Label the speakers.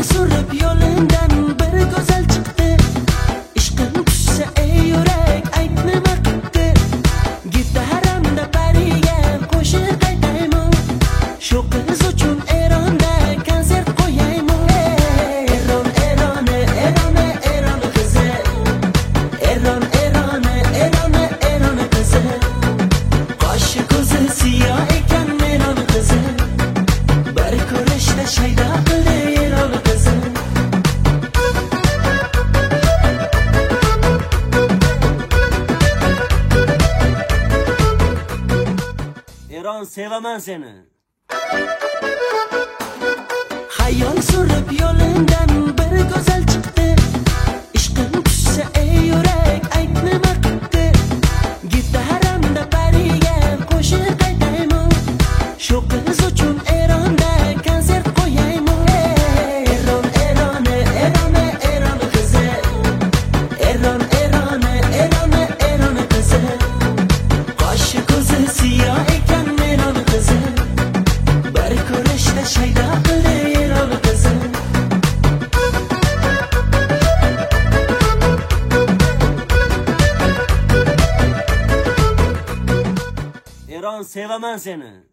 Speaker 1: surib yo'limdan bir go'zal chiqdi. Ishqim tushsa ey yurak ayt nima qildi. Gitaramda pariga qo'shiq aytaymi? Shu qiz uchun Eronda konsert qo'yaymi? Eron Eroni Eroni Eroni qizi. Eron Eroni Eroni Eroni qizi. Qoshi ko'zi siyoh ekan Eroni qizi. Bir ko'rishda shaydo qildi Eroni qizi. Eron sevaman seni. Xayol surib yo'limdan bir go'zal chiqdi. Ishqim tushsa ey yurak ayt nima qildi. Gitaramda pariga qo'shiq aytaymi? Shu qiz uchun Eronda konsert qo'yaymi? Eron Eroni Eroni Eroni qizi. Eron Eroni Eroni Eroni qizi. Qoshi ko'zi siyoh ekan Eroni qizi. Bir ko'rishda shaydo qildi Eroni qizi. Eron sevaman seni.